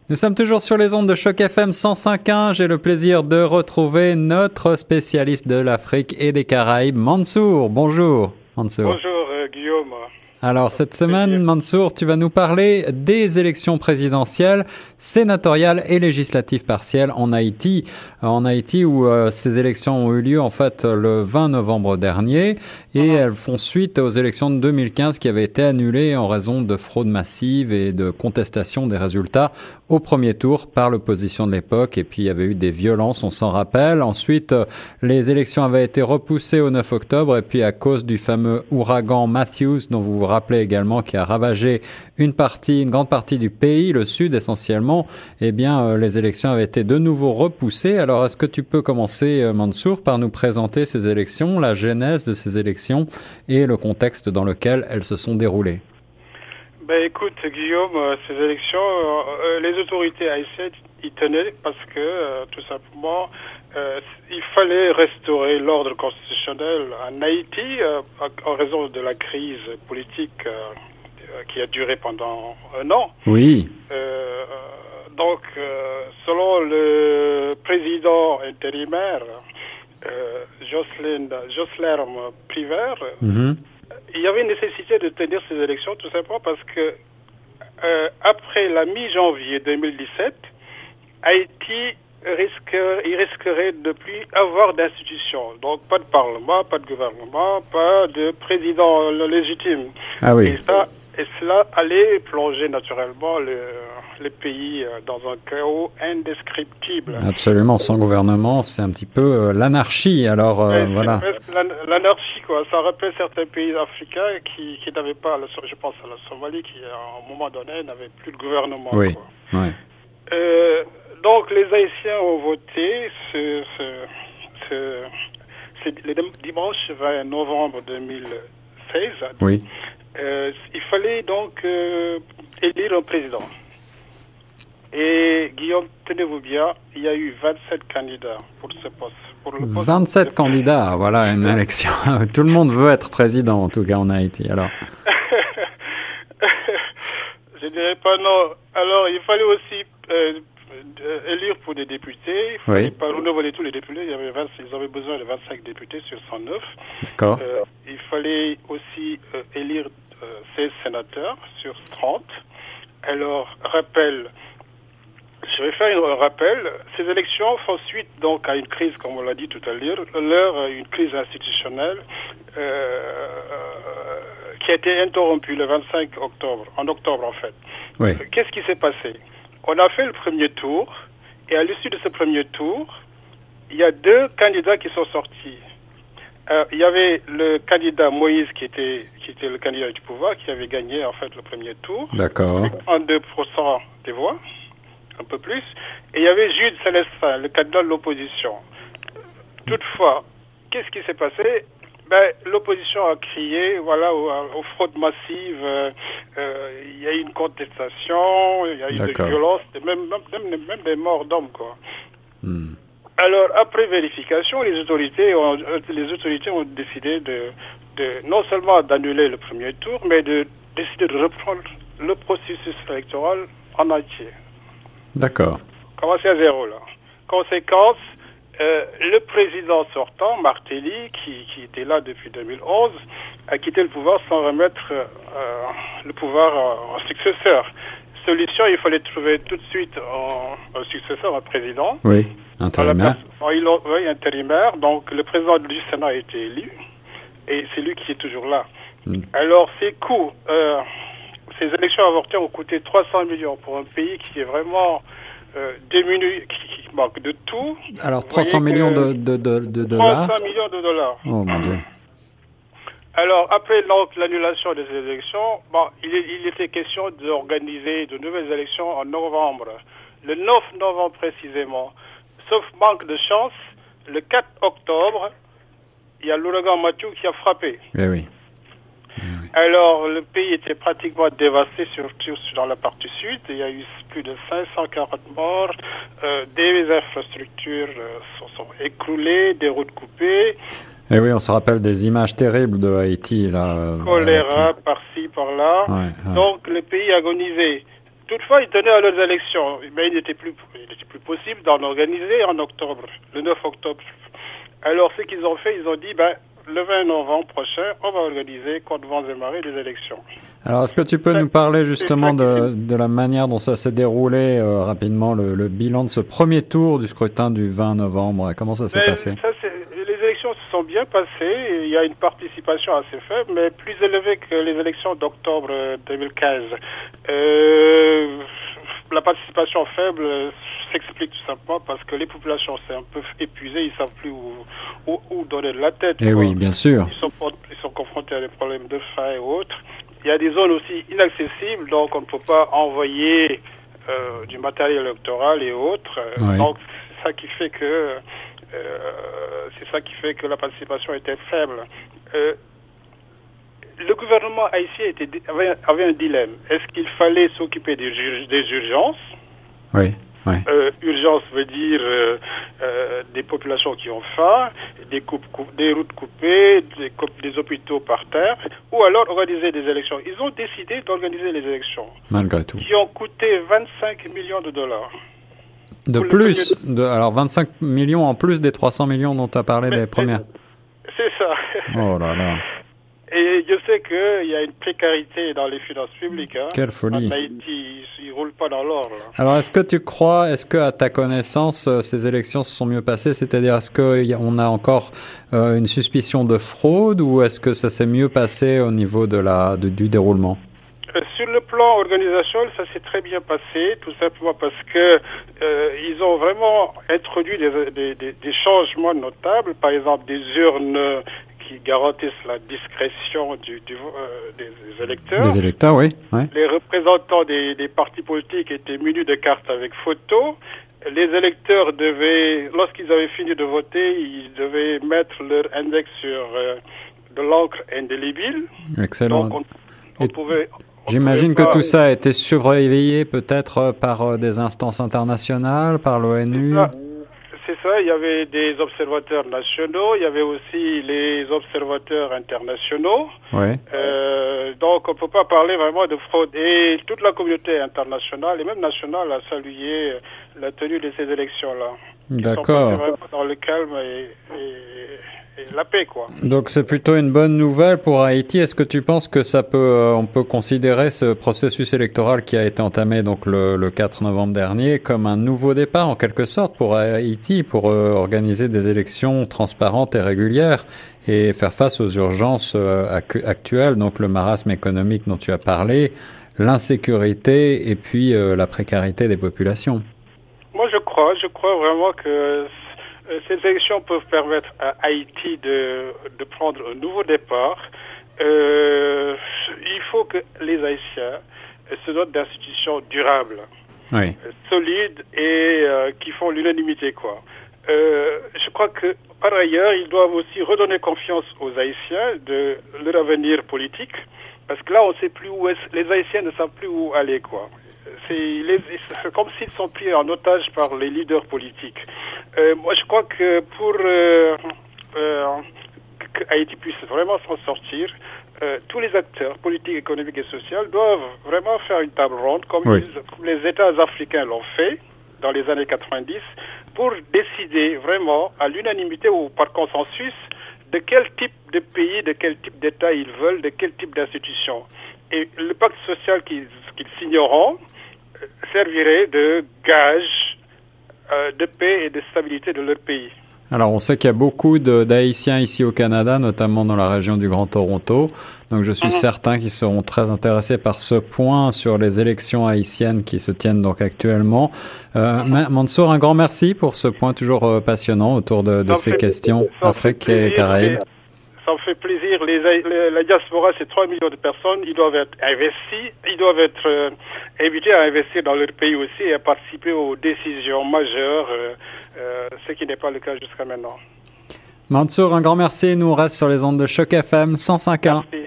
Nous sommes toujours sur les ondes de Choc FM 105.1. J'ai le plaisir de retrouver notre spécialiste de l'Afrique et des Caraïbes, Mansour. Bonjour, Mansour. Bonjour, Guillaume. Alors, cette semaine, Mansour, tu vas nous parler des élections présidentielles, sénatoriales et législatives partielles en Haïti. En Haïti, où ces élections ont eu lieu, en fait, le 20 novembre dernier. Et elles font suite aux élections de 2015 qui avaient été annulées en raison de fraude massive et de contestation des résultats au premier tour par l'opposition de l'époque. Et puis, il y avait eu des violences, on s'en rappelle. Ensuite, les élections avaient été repoussées au 9 octobre. Et puis, à cause du fameux ouragan Matthews, dont vous vous rappelez également, qui a ravagé une grande partie du pays, le sud essentiellement, eh bien, les élections avaient été de nouveau repoussées. Alors, est-ce que tu peux commencer, Mansour, par nous présenter ces élections, la genèse de ces élections et le contexte dans lequel elles se sont déroulées? Ben écoute, Guillaume, ces élections, les autorités haïtiennes y tenaient parce que, tout simplement, il fallait restaurer l'ordre constitutionnel en Haïti en raison de la crise politique qui a duré pendant un an. Oui. Donc, selon le président intérimaire, Jocelyn Priver, il y avait une nécessité de tenir ces élections tout simplement parce que après la mi-janvier 2017, Haïti risquerait de plus avoir d'institutions. Donc pas de parlement, pas de gouvernement, pas de président légitime. Ah oui. Et cela allait plonger naturellement le pays dans un chaos indescriptible. Absolument, sans gouvernement, c'est un petit peu l'anarchie. Alors voilà. L'anarchie, quoi. Ça rappelle certains pays africains qui n'avaient pas, je pense à la Somalie, qui à un moment donné n'avait plus de gouvernement. Oui. Quoi. Ouais. Donc les Haïtiens ont voté le dimanche 20 novembre 2016. Oui. Il fallait donc élire un président. Et Guillaume, tenez-vous bien, il y a eu 27 candidats pour ce poste. 27 candidats, voilà une élection. Tout le monde veut être président, en tout cas en Haïti. Alors. Je dirais pas non. Alors, il fallait aussi élire pour des députés. Il fallait pas renouveler tous les députés. Ils avaient besoin de 25 députés sur 109. D'accord. Il fallait aussi élire 16 sénateurs sur 30. Alors, je vais faire un rappel. Ces élections font suite donc à une crise, comme on l'a dit tout à l'heure, une crise institutionnelle qui a été interrompue le 25 octobre, en octobre en fait. Oui. Qu'est-ce qui s'est passé? On a fait le premier tour et à l'issue de ce premier tour, il y a deux candidats qui sont sortis. Il y avait le candidat Moïse qui était le candidat du pouvoir qui avait gagné en fait le premier tour. D'accord. 32% des voix, un peu plus. Et il y avait Jude Célestin, le candidat de l'opposition. Toutefois, qu'est-ce qui s'est passé? L'opposition a crié, voilà, aux fraudes massives. Il y a eu une contestation, il y a eu des violences, même des morts d'hommes, quoi. Alors, après vérification, les autorités ont décidé de non seulement d'annuler le premier tour, mais de décider de reprendre le processus électoral en entier. D'accord. Commencer à zéro, là. Conséquence, le président sortant, Martelly, qui était là depuis 2011, a quitté le pouvoir sans remettre le pouvoir en successeur. Solution, il fallait trouver tout de suite un successeur, un président. Oui, intérimaire. Oui, intérimaire. Donc, le président du Sénat a été élu et c'est lui qui est toujours là. Alors, ces coûts, ces élections avortées ont coûté 300 millions pour un pays qui est vraiment démuni, qui manque de tout. Alors, 300 millions de dollars. 300 millions de dollars. Oh mon Dieu. Alors, après l'annulation des élections, il était question d'organiser de nouvelles élections en novembre. Le 9 novembre précisément. Sauf manque de chance, le 4 octobre, il y a l'ouragan Matthew qui a frappé. Eh oui. Alors, le pays était pratiquement dévasté, surtout dans la partie sud. Il y a eu plus de 540 morts. Des infrastructures sont écroulées, des routes coupées. Et oui, on se rappelle des images terribles de Haïti, là. Choléra, par-ci, par-là. Ouais. Donc, le pays agonisait. Toutefois, ils tenaient à leurs élections, mais il n'était plus possible d'en organiser en octobre, le 9 octobre. Alors, ce qu'ils ont fait, ils ont dit, le 20 novembre prochain, on va organiser, contre vents et marées, des élections. Alors, est-ce que tu peux nous parler justement de la manière dont ça s'est déroulé rapidement, le bilan de ce premier tour du scrutin du 20 novembre? Comment ça s'est passé? Les élections se sont bien passées. Il y a une participation assez faible, mais plus élevée que les élections d'octobre 2015. La participation faible s'explique tout simplement parce que les populations sont un peu épuisées, ils ne savent plus où donner de la tête. Eh oui, bien sûr. Ils sont confrontés à des problèmes de faim et autres. Il y a des zones aussi inaccessibles, donc on ne peut pas envoyer du matériel électoral et autres. Oui. Donc c'est ça qui fait que la participation était faible. Le gouvernement haïtien avait un dilemme. Est-ce qu'il fallait s'occuper des urgences? Oui. Oui. Urgence veut dire des populations qui ont faim, des routes coupées, des hôpitaux par terre, ou alors organiser des élections. Ils ont décidé d'organiser les élections. Malgré tout. Qui ont coûté 25 millions de dollars. Alors 25 millions en plus des 300 millions dont tu as parlé des premières. C'est ça. Oh là là. Et je sais qu'il y a une précarité dans les finances publiques. Quelle folie. En Haïti, ils ne roulent pas dans l'or. Alors, est-ce que à ta connaissance, ces élections se sont mieux passées? C'est-à-dire, est-ce qu'on a encore une suspicion de fraude ou est-ce que ça s'est mieux passé au niveau du déroulement? Sur le plan organisationnel, ça s'est très bien passé, tout simplement parce que ils ont vraiment introduit des changements notables, par exemple des urnes qui garantissent la discrétion des électeurs. Des électeurs, oui. Ouais. Les représentants des partis politiques étaient munis de cartes avec photo. Les électeurs lorsqu'ils avaient fini de voter, ils devaient mettre leur index sur de l'encre indélébile. Excellent. Donc j'imagine que tout ça a été surveillé peut-être par des instances internationales, par l'ONU. C'est ça, il y avait des observateurs nationaux, il y avait aussi les observateurs internationaux. Oui. Donc on ne peut pas parler vraiment de fraude. Et toute la communauté internationale et même nationale a salué la tenue de ces élections-là. D'accord. Ils sont vraiment dans le calme et la paix, quoi. Donc c'est plutôt une bonne nouvelle pour Haïti. Est-ce que tu penses que on peut considérer ce processus électoral qui a été entamé donc le 4 novembre dernier comme un nouveau départ en quelque sorte pour Haïti, pour organiser des élections transparentes et régulières et faire face aux urgences actuelles, donc le marasme économique dont tu as parlé, l'insécurité et puis la précarité des populations? Moi je crois vraiment que ces élections peuvent permettre à Haïti de prendre un nouveau départ. Il faut que les Haïtiens se dotent d'institutions durables, oui, solides et qui font l'unanimité, quoi. Je crois que par ailleurs, ils doivent aussi redonner confiance aux Haïtiens de leur avenir politique, parce que là, on ne sait plus les Haïtiens ne savent plus où aller, quoi. C'est comme s'ils sont pris en otage par les leaders politiques. Moi, je crois que pour que Haïti puisse vraiment s'en sortir, tous les acteurs politiques, économiques et sociaux doivent vraiment faire une table ronde, comme les États africains l'ont fait dans les années 90, pour décider vraiment à l'unanimité ou par consensus de quel type de pays, de quel type d'État ils veulent, de quel type d'institution. Et le pacte social qu'ils signeront servirait de gage de paix et de stabilité de leur pays. Alors, on sait qu'il y a beaucoup d'Haïtiens ici au Canada, notamment dans la région du Grand Toronto. Donc, je suis certain qu'ils seront très intéressés par ce point sur les élections haïtiennes qui se tiennent donc actuellement. Mansour, un grand merci pour ce point toujours passionnant autour de ces questions Afrique et Caraïbes. Ça me fait plaisir. La diaspora, c'est 3 millions de personnes. Ils doivent être investis. Ils doivent être invités à investir dans leur pays aussi et à participer aux décisions majeures, ce qui n'est pas le cas jusqu'à maintenant. Mansour, un grand merci. Nous, on reste sur les ondes de Choc FM 105.1. Merci.